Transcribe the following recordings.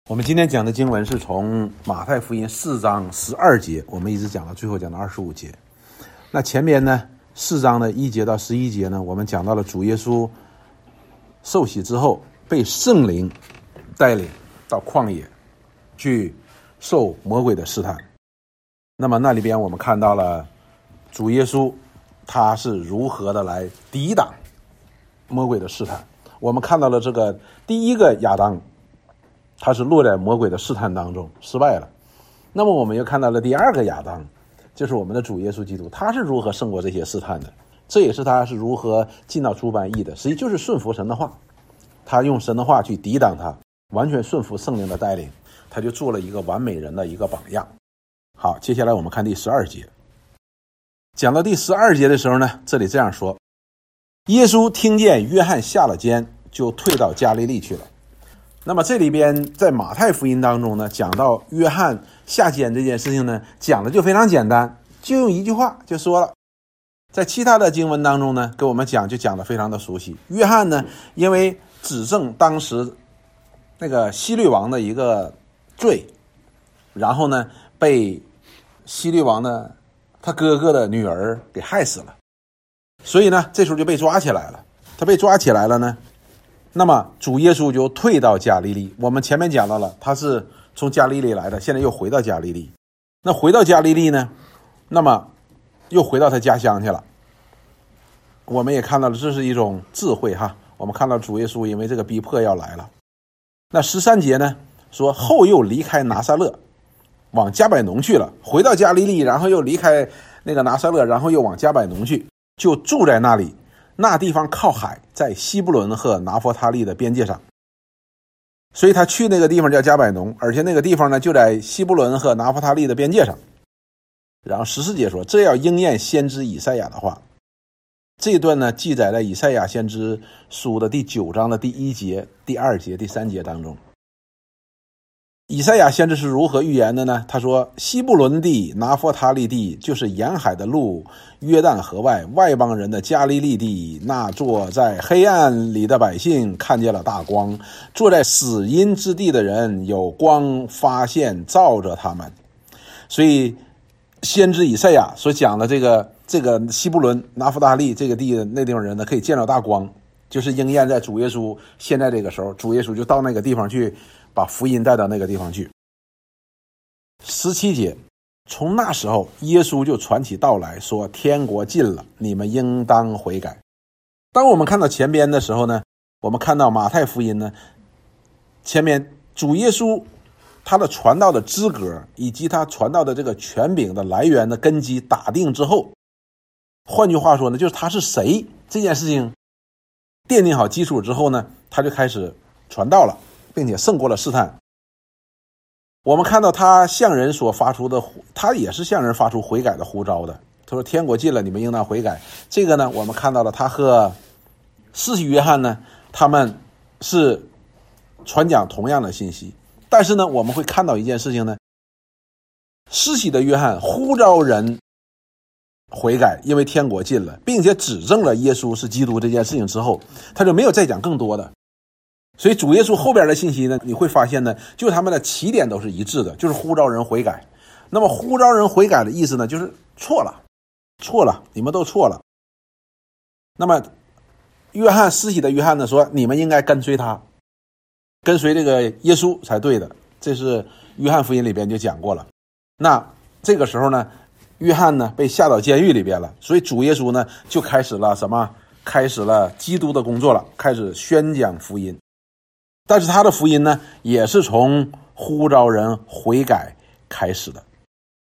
我们今天讲的经文是从马太福音4章12节，我们一直讲到最后讲到25节。那前面呢4章的1节到11节呢，我们讲到了主耶稣受洗之后被圣灵带领到旷野去受魔鬼的试探。那么那里边我们看到了主耶稣他是如何的来抵挡魔鬼的试探。我们看到了这个第一个亚当，他是落在魔鬼的试探当中失败了。那么我们又看到了第二个亚当，就是我们的主耶稣基督，他是如何胜过这些试探的。这也是他是如何进到出版义的，实际就是顺服神的话，他用神的话去抵挡他，完全顺服圣灵的带领，他就做了一个完美人的一个榜样。好，接下来我们看第12节。讲到第12节的时候呢，这里这样说，耶稣听见约翰下了监，就退到加利利去了。那么这里边在马太福音当中呢，讲到约翰下监这件事情呢，讲的就非常简单，就用一句话就说了。在其他的经文当中呢，给我们讲就讲的非常的熟悉。约翰呢，因为指证当时那个希律王的一个罪，然后呢被希律王的他哥哥的女儿给害死了，所以呢这时候就被抓起来了。他被抓起来了呢，那么主耶稣就退到加利利。我们前面讲到了他是从加利利来的，现在又回到加利利。那回到加利利呢，那么又回到他家乡去了。我们也看到了这是一种智慧哈。我们看到主耶稣因为这个逼迫要来了。那13节呢说，后又离开拿撒勒往加百农去了，回到加利利，然后又离开那个拿撒勒，然后又往加百农去，就住在那里。那地方靠海，在西布伦和拿弗他利的边界上，所以他去那个地方叫加百农，而且那个地方呢就在西布伦和拿弗他利的边界上。然后14节说，这要应验先知以赛亚的话。这一段呢记载在以赛亚先知书的第9章的第1节、第2节、第3节当中。以赛亚先知是如何预言的呢？他说，西布伦地、拿弗他利地，就是沿海的路，约旦河外外邦人的加利利地，那坐在黑暗里的百姓看见了大光，坐在死荫之地的人有光发现照着他们。所以先知以赛亚所讲的这个西布伦、拿弗他利这个地的那地方人呢，可以见到大光，就是应验在主耶稣现在这个时候，主耶稣就到那个地方去，把福音带到那个地方去。17节，从那时候耶稣就传起道来说，天国近了，你们应当悔改。当我们看到前边的时候呢，我们看到马太福音呢，前面主耶稣他的传道的资格以及他传道的这个权柄的来源的根基打定之后，换句话说呢，就是他是谁这件事情奠定好基础之后呢，他就开始传道了，并且胜过了试探。我们看到他向人所发出的，他也是向人发出悔改的呼召的。他说天国近了，你们应当悔改。这个呢，我们看到了他和施洗约翰呢，他们是传讲同样的信息。但是呢，我们会看到一件事情呢，施洗的约翰呼召人悔改，因为天国近了，并且指证了耶稣是基督这件事情之后，他就没有再讲更多的。所以主耶稣后边的信息呢，你会发现呢，就他们的起点都是一致的，就是呼召人悔改。那么呼召人悔改的意思呢，就是错了，你们都错了。那么约翰施洗的约翰呢说，你们应该跟随他，跟随这个耶稣才对的，这是约翰福音里边就讲过了。那这个时候呢，约翰呢被下到监狱里边了，所以主耶稣呢就开始了什么？开始了基督的工作了，开始宣讲福音。但是他的福音呢，也是从呼召人悔改开始的。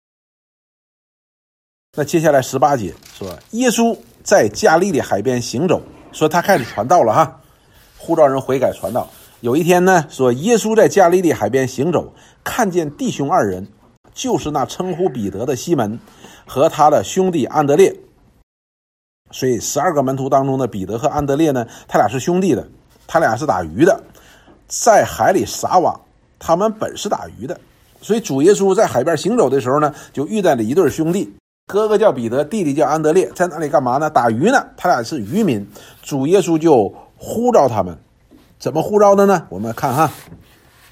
那接下来18节说，耶稣在加利利海边行走，说他开始传道了哈，呼召人悔改传道。有一天呢，说耶稣在加利利海边行走，看见弟兄2人，就是那称呼彼得的西门和他的兄弟安德烈。所以12个门徒当中的彼得和安德烈呢，他俩是兄弟的，他俩是打鱼的，在海里撒网，他们本是打鱼的。所以主耶稣在海边行走的时候呢，就遇见了一对兄弟，哥哥叫彼得，弟弟叫安德烈，在那里干嘛呢？打鱼呢，他俩是渔民。主耶稣就呼召他们，怎么呼召的呢？我们看哈，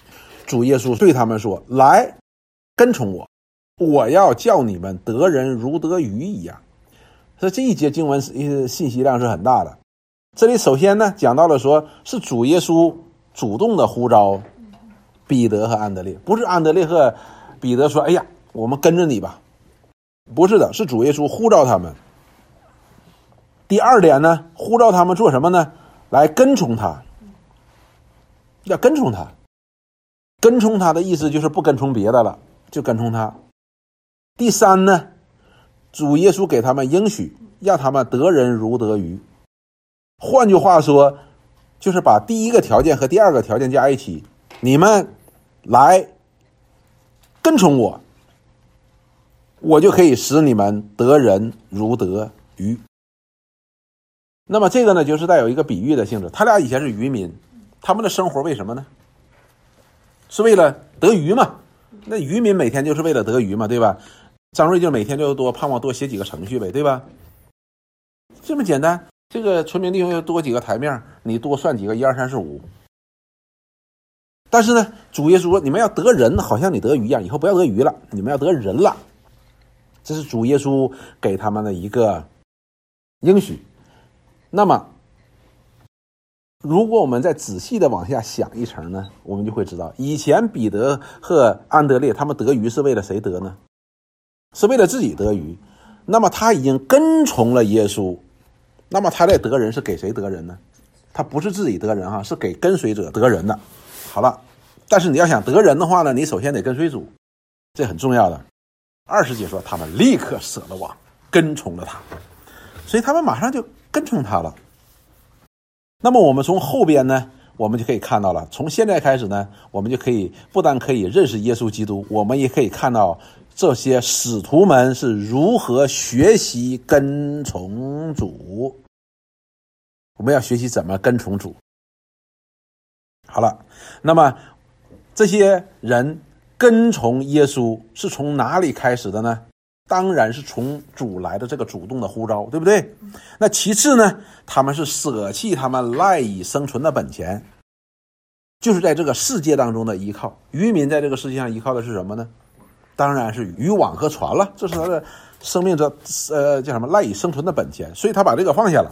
主耶稣对他们说，来跟从我，我要叫你们得人如得鱼一样。所以这一节经文信息量是很大的。这里首先呢讲到了说是主耶稣主动的呼召彼得和安德烈，不是安德烈和彼得说，哎呀我们跟着你吧，不是的，是主耶稣呼召他们。第二点呢，呼召他们做什么呢？来跟从他，要跟从他。跟从他的意思就是不跟从别的了，就跟从他。第三呢，主耶稣给他们应许，让他们得人如得鱼。换句话说，就是把第一个条件和第二个条件加一起，你们来跟从我，我就可以使你们得人如得鱼。那么这个呢，就是带有一个比喻的性质。他俩以前是渔民，他们的生活为什么呢？是为了得鱼嘛？那渔民每天就是为了得鱼嘛，对吧？张瑞就每天就盼望多写几个程序呗，对吧？这么简单，这个纯明弟兄又多几个台面，你多算几个1、2、3、4、5。但是呢，主耶稣说你们要得人，好像你得鱼一样，以后不要得鱼了，你们要得人了。这是主耶稣给他们的一个应许。那么如果我们再仔细的往下想一层呢，我们就会知道，以前彼得和安德烈他们得鱼是为了谁得呢？是为了自己得鱼。那么他已经跟从了耶稣，那么他在得人是给谁得人呢？他不是自己得人是给跟随者得人的。好了，但是你要想得人的话呢，你首先得跟随主，这很重要的。20节说他们立刻舍了网，跟从了他，所以他们马上就跟从他了。那么我们从后边呢，我们就可以看到了，从现在开始呢，我们就可以不但可以认识耶稣基督，我们也可以看到这些使徒们是如何学习跟从主。我们要学习怎么跟从主。好了，那么这些人跟从耶稣是从哪里开始的呢？当然是从主来的这个主动的呼召，对不对？那其次呢，他们是舍弃他们赖以生存的本钱，就是在这个世界当中的依靠。渔民在这个世界上依靠的是什么呢？当然是渔网和船了，这是他的生命的叫什么赖以生存的本钱，所以他把这个放下了。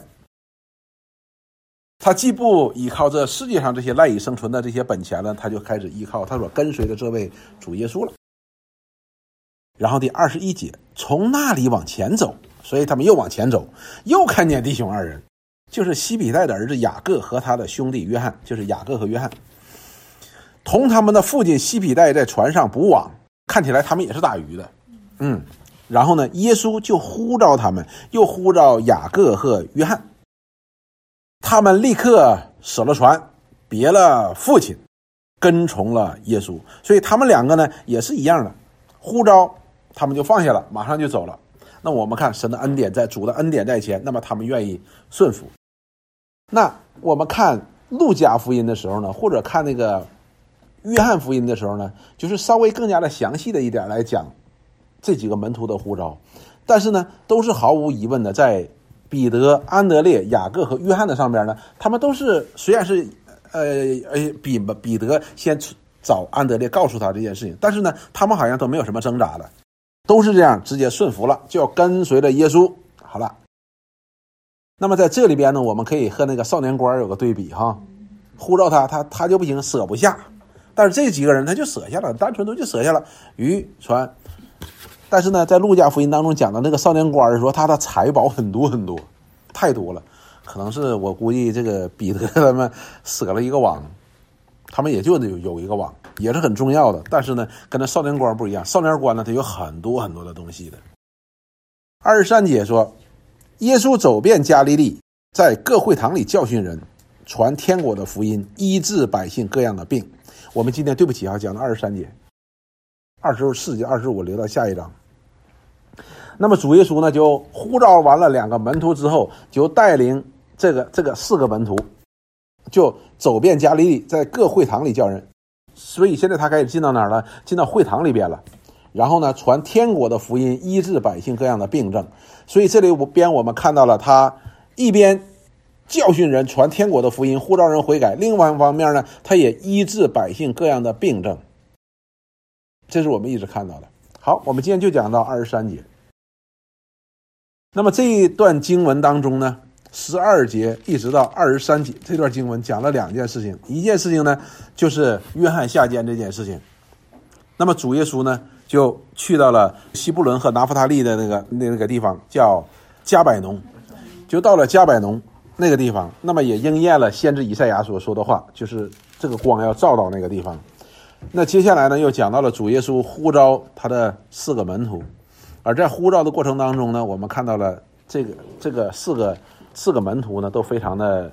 他既不依靠这世界上这些赖以生存的这些本钱了，他就开始依靠他所跟随的这位主耶稣了。然后第21节，从那里往前走，所以他们又往前走，又看见弟兄2人，就是西比泰的儿子雅各和他的兄弟约翰，就是雅各和约翰，同他们的父亲西比泰在船上捕网，看起来他们也是打鱼的。然后呢，耶稣就呼召他们，又呼召雅各和约翰，他们立刻舍了船，别了父亲，跟从了耶稣。所以他们两个呢也是一样的，呼召他们就放下了，马上就走了。那我们看神的恩典在，主的恩典在前，那么他们愿意顺服。那我们看路加福音的时候呢，或者看那个约翰福音的时候呢，就是稍微更加的详细的一点来讲这几个门徒的呼召。但是呢，都是毫无疑问的，在彼得、安德烈、雅各和约翰的上边呢，他们都是虽然是彼得先找安德烈告诉他这件事情，但是呢，他们好像都没有什么挣扎的，都是这样直接顺服了，就要跟随着耶稣。好了，那么在这里边呢，我们可以和那个少年官有个对比哈，呼召他就不行，舍不下，但是这几个人他就舍下了，单纯都就舍下了渔船。但是呢，在路加福音当中讲的那个少年官说他的财宝很多很多，太多了，可能是我估计这个彼得他们舍了一个网，他们也就有一个网，也是很重要的。但是呢，跟那少年官不一样，少年官呢他有很多很多的东西的。23节说，耶稣走遍加利利，在各会堂里教训人，传天国的福音，医治百姓各样的病。我们今天对不起讲到23节，24节、25留到下一章。那么主耶稣呢就呼召完了2个门徒之后，就带领这个4个门徒就走遍加利利，在各会堂里教人。所以现在他开始进到哪儿了？进到会堂里边了。然后呢，传天国的福音，医治百姓各样的病症。所以这里边我们看到了他一边教训人，传天国的福音，呼召人悔改。另外一方面呢，他也医治百姓各样的病症。这是我们一直看到的。好，我们今天就讲到23节。那么这一段经文当中呢，12节一直到23节，这段经文讲了两件事情。一件事情呢，就是约翰下监这件事情。那么主耶稣呢，就去到了西布伦和拿弗他利的那个地方，叫加百农，就到了加百农那个地方。那么也应验了先知以赛亚所说的话，就是这个光要照到那个地方。那接下来呢，又讲到了主耶稣呼召他的4个门徒，而在呼召的过程当中呢，我们看到了这个四个门徒呢，都非常的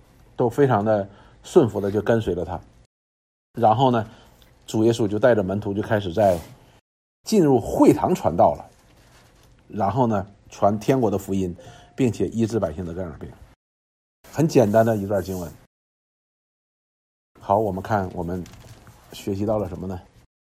顺服的就跟随了他。然后呢，主耶稣就带着门徒就开始进入会堂传道了，然后呢，传天国的福音，并且医治百姓的各样病。很简单的一段经文。好，我们看我们学习到了什么呢？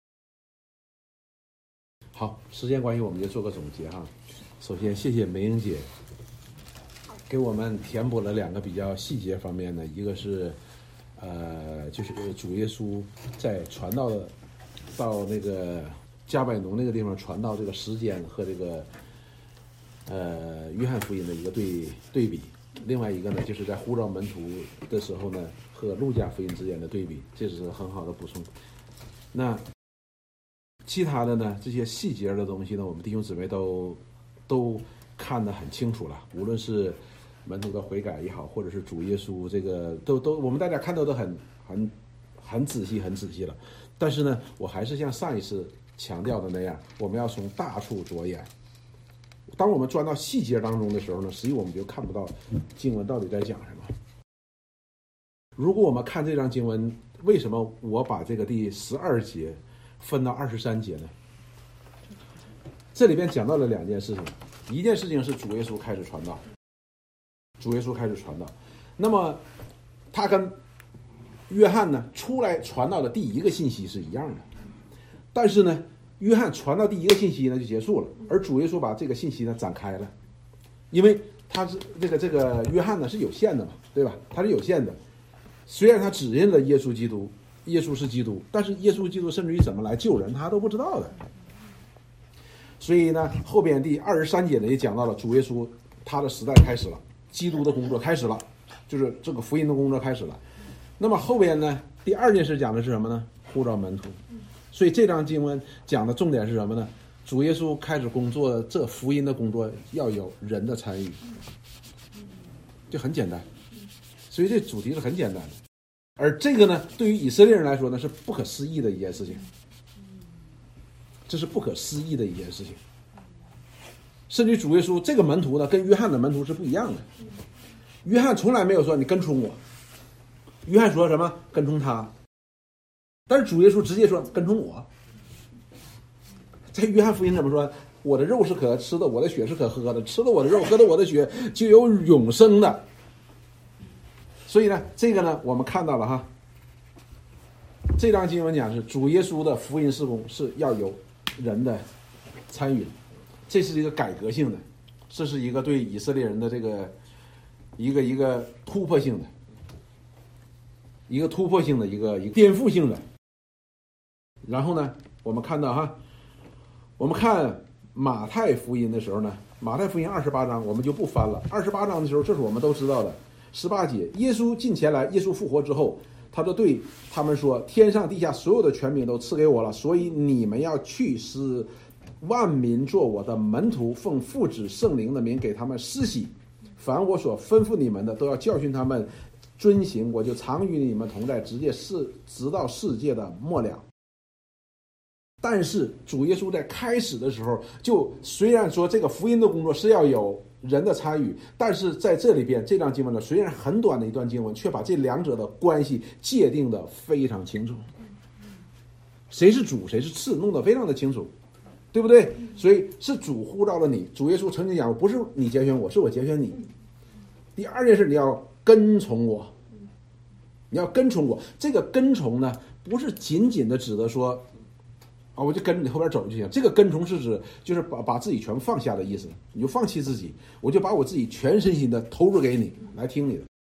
好，时间关系我们就做个总结哈。首先谢谢梅英姐给我们填补了2个比较细节方面的，一个是就是主耶稣在传道的到那个加百农那个地方传道这个时间和这个约翰福音的一个对比。另外一个呢，就是在呼召门徒的时候呢，和路加福音之间的对比，这是很好的补充。那其他的呢，这些细节的东西呢，我们弟兄姊妹都看得很清楚了。无论是门徒的悔改也好，或者是主耶稣这个都我们大家看到的很仔细了。但是呢，我还是像上一次强调的那样，我们要从大处着眼。当我们钻到细节当中的时候呢，实际我们就看不到经文到底在讲什么。如果我们看这章经文，为什么我把这个第12节分到23节呢？这里边讲到了2件事情。一件事情是主耶稣开始传道，那么他跟约翰呢出来传道的第一个信息是一样的，但是呢，约翰传到第一个信息呢就结束了，而主耶稣把这个信息呢展开了，因为他是这个约翰呢是有限的嘛，对吧？他是有限的，虽然他指认了耶稣基督，耶稣是基督，但是耶稣基督甚至于怎么来救人他都不知道的。所以呢，后边第23节呢也讲到了主耶稣他的时代开始了，基督的工作开始了，就是这个福音的工作开始了。那么后边呢，第2件事讲的是什么呢？呼召门徒。所以这章经文讲的重点是什么呢？主耶稣开始工作，这福音的工作要有人的参与，就很简单。所以这主题是很简单的，而这个呢，对于以色列人来说呢，是不可思议的一件事情。这是不可思议的一件事情。甚至主耶稣这个门徒呢，跟约翰的门徒是不一样的。约翰从来没有说你跟从我，约翰说什么跟从他，但是主耶稣直接说跟从我。在约翰福音怎么说？我的肉是可吃的，我的血是可喝的，吃了我的肉，喝了我的血，就有永生的。所以呢，这个呢，我们看到了哈，这章经文讲是主耶稣的福音事工是要有人的参与，这是一个改革性的，这是一个对以色列人的这个一个突破性的，一个颠覆性的。然后呢，我们看到哈，我们看马太福音的时候呢，马太福音28章我们就不翻了。28章的时候，这是我们都知道的。18节，耶稣近前来，耶稣复活之后，他就对他们说：天上地下所有的权柄都赐给我了，所以你们要去使万民做我的门徒，奉父子圣灵的名给他们施洗，凡我所吩咐你们的，都要教训他们遵行，我就常与你们同在，直到世界的末了。但是主耶稣在开始的时候，就虽然说这个福音的工作是要有人的参与，但是在这里边这章经文呢，虽然很短的一段经文，却把这两者的关系界定的非常清楚，谁是主谁是次弄得非常的清楚，对不对？所以是主呼召了你，主耶稣曾经讲，不是你拣选我，是我拣选你。第二件事，你要跟从我，你要跟从我。这个跟从呢，不是仅仅的指的说我就跟着你后边走就行。这个跟从是指就是把自己全放下的意思，你就放弃自己，我就把我自己全身心的投入给你，来听你的。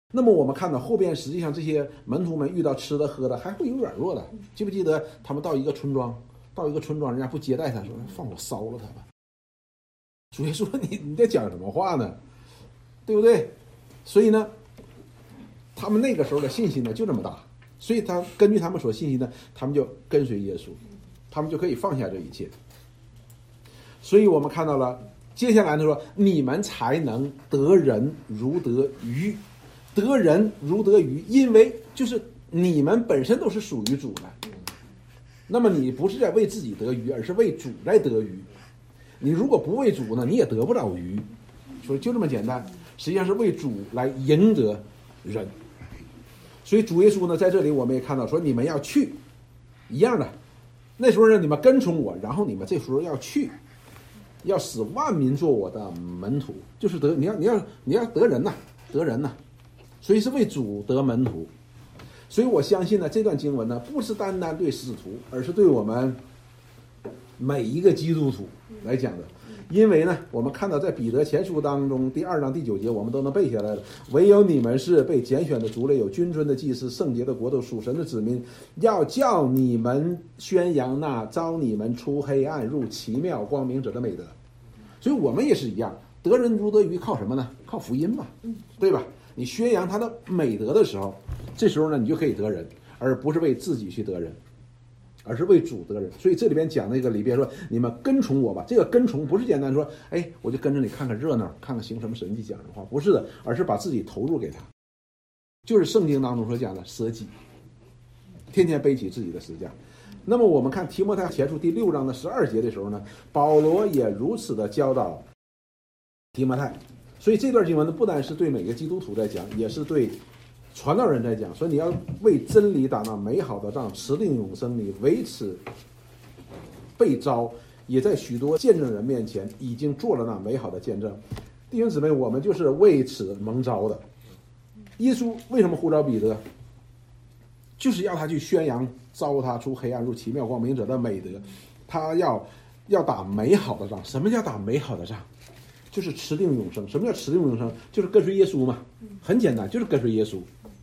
那么我们看到后边，实际上这些门徒们遇到吃的喝的还会有软弱的。记不记得他们到一个村庄，人家不接待他，说放火烧了他吧。主耶稣说你在讲什么话呢？对不对？所以呢，他们那个时候的信心呢就这么大，所以他根据他们所信心呢，他们就跟随耶稣，他们就可以放下这一切。所以我们看到了，接下来他说你们才能得人如得鱼。得人如得鱼，因为就是你们本身都是属于主的，那么你不是在为自己得鱼，而是为主在得鱼。你如果不为主呢，你也得不了鱼，所以就这么简单，实际上是为主来赢得人。所以主耶稣呢，在这里我们也看到说，你们要去一样的，那时候呢你们跟从我，然后你们这时候要去，要使万民做我的门徒，就是你要得人呐，得人呐。所以是为主得门徒。所以我相信呢，这段经文呢不是单单对使徒，而是对我们每一个基督徒来讲的。因为呢我们看到在彼得前书当中第2章第9节我们都能背下来了，唯有你们是被拣选的族类，有君尊的祭司，圣洁的国度，属神的子民，要叫你们宣扬那召你们出黑暗入奇妙光明者的美德。所以我们也是一样，得人如得鱼，靠什么呢？靠福音嘛，对吧？你宣扬他的美德的时候，这时候呢你就可以得人，而不是为自己去得人，而是为主得人。所以这里边讲那个里边说，你们跟从我吧，这个跟从不是简单说我就跟着你看看热闹，看看行什么神迹讲的话，不是的，而是把自己投入给他，就是圣经当中所讲的舍己，天天背起自己的十字架。那么我们看提摩太前书第6章的12节的时候呢，保罗也如此的教导提摩太。所以这段经文呢，不单是对每个基督徒在讲，也是对传道人在讲。所以你要为真理打那美好的仗，持定永生。你为此被召，也在许多见证人面前已经做了那美好的见证。弟兄姊妹，我们就是为此蒙召的。耶稣为什么呼召彼得？就是要他去宣扬召他出黑暗入奇妙光明者的美德。他要打美好的仗。什么叫打美好的仗？就是持定永生。什么叫持定永生？就是跟随耶稣嘛，很简单，就是跟随耶稣，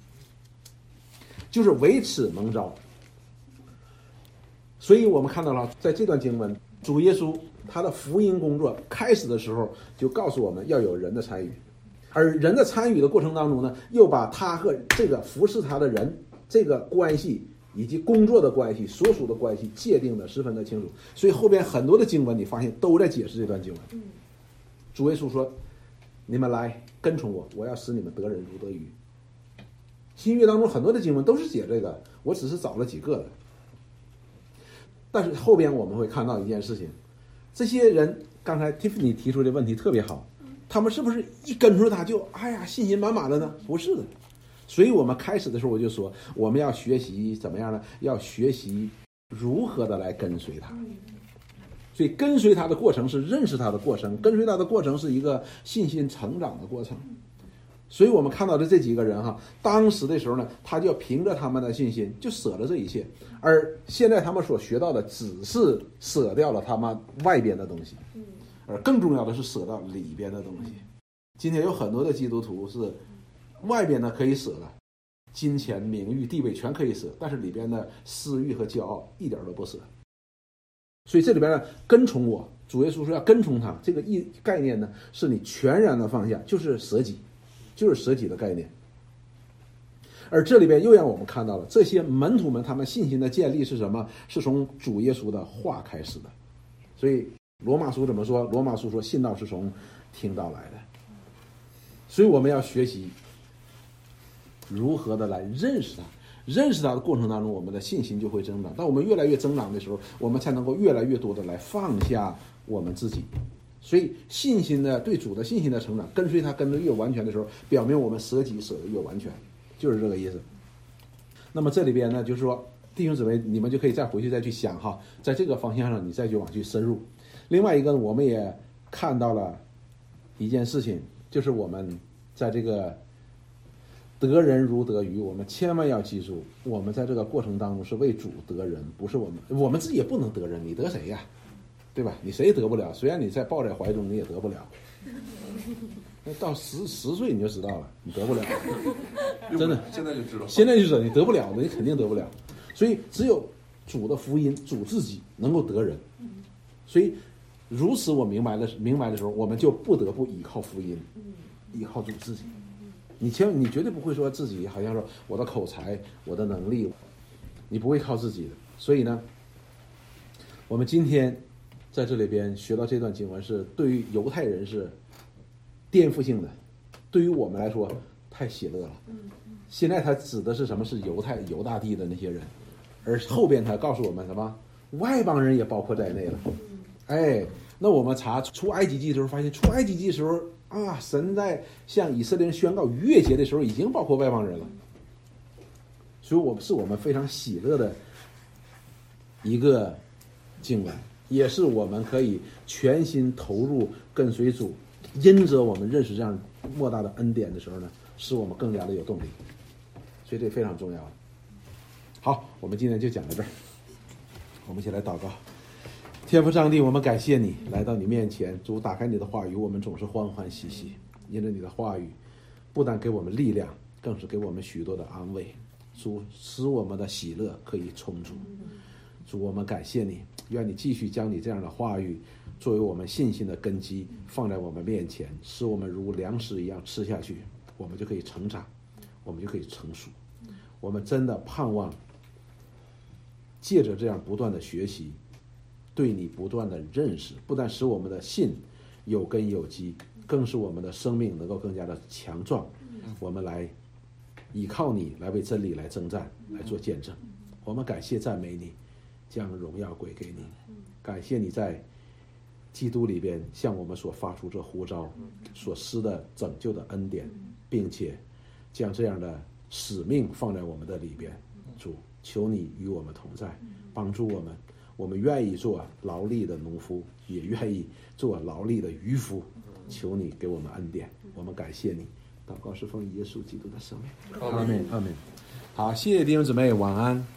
就是为此蒙召。所以我们看到了，在这段经文，主耶稣他的福音工作开始的时候，就告诉我们要有人的参与，而人的参与的过程当中呢，又把他和这个服侍他的人这个关系以及工作的关系、所属的关系界定的十分的清楚。所以后边很多的经文你发现都在解释这段经文。主耶稣说，你们来跟从我，我要使你们得人如得鱼。新约当中很多的经文都是写这个，我只是找了几个的。但是后边我们会看到一件事情，这些人刚才 Tiffany 提出的问题特别好，他们是不是一跟随他就信心满满的呢？不是的。所以我们开始的时候我就说，我们要学习怎么样呢？要学习如何的来跟随他。所以跟随他的过程是认识他的过程，跟随他的过程是一个信心成长的过程。所以我们看到的这几个人当时的时候呢，他就凭着他们的信心就舍了这一切，而现在他们所学到的只是舍掉了他们外边的东西，而更重要的是舍到里边的东西。今天有很多的基督徒是外边的可以舍了，金钱、名誉、地位全可以舍，但是里边的私欲和骄傲一点都不舍。所以这里边呢，跟从我，主耶稣说要跟从他，这个概念呢，是你全然的放下，就是舍己，就是舍己的概念。而这里边又让我们看到了这些门徒们他们信心的建立是什么？是从主耶稣的话开始的。所以罗马书怎么说？罗马书说信道是从听道来的。所以我们要学习如何的来认识他。认识他的过程当中，我们的信心就会增长。当我们越来越增长的时候，我们才能够越来越多的来放下我们自己。所以信心的对主的信心的成长，跟随他跟得越完全的时候，表明我们舍己舍得越完全，就是这个意思。那么这里边呢，就是说弟兄姊妹，你们就可以再回去再去想在这个方向上你再去往去深入。另外一个我们也看到了一件事情，就是我们在这个得人如得鱼，我们千万要记住，我们在这个过程当中是为主得人，不是我们自己也不能得人，你得谁呀？对吧？你谁也得不了，虽然你在抱在怀中，你也得不了。 那到十岁你就知道了，你得不了，真的， 现在就知道， 现在就知道你得不了的，你肯定得不了。所以只有主的福音，主自己能够得人。所以如此我明白的时候，我们就不得不依靠福音，依靠主自己。你绝对不会说自己好像说我的口才、我的能力，你不会靠自己的。所以呢，我们今天在这里边学到这段经文是对于犹太人是颠覆性的，对于我们来说太喜乐了。现在他指的是什么？是犹大地的那些人，而后边他告诉我们什么？外邦人也包括在内了。哎，那我们查出埃及记的时候，发现出埃及记的时候啊，神在向以色列人宣告逾越节的时候，已经包括外邦人了。所以我们非常喜乐的一个经文，也是我们可以全心投入跟随主，因着我们认识这样莫大的恩典的时候呢，使我们更加的有动力。所以这非常重要。好，我们今天就讲到这儿，我们一起来祷告。天父上帝，我们感谢你来到你面前，主打开你的话语，我们总是欢欢喜喜，因着你的话语不但给我们力量，更是给我们许多的安慰。主使我们的喜乐可以充足。主，我们感谢你，愿你继续将你这样的话语作为我们信心的根基放在我们面前，使我们如粮食一样吃下去，我们就可以成长，我们就可以成熟。我们真的盼望借着这样不断的学习，对你不断的认识，不但使我们的信有根有基，更使我们的生命能够更加的强壮。我们来依靠你，来为真理来征战，来做见证。我们感谢赞美你，将荣耀归给你。感谢你在基督里边向我们所发出这呼召，所施的拯救的恩典，并且将这样的使命放在我们的里边。主，求你与我们同在，帮助我们。我们愿意做劳力的农夫，也愿意做劳力的渔夫。求你给我们恩典，我们感谢你。祷告是奉耶稣基督的圣名。阿门，阿门。好，谢谢弟兄姊妹，晚安。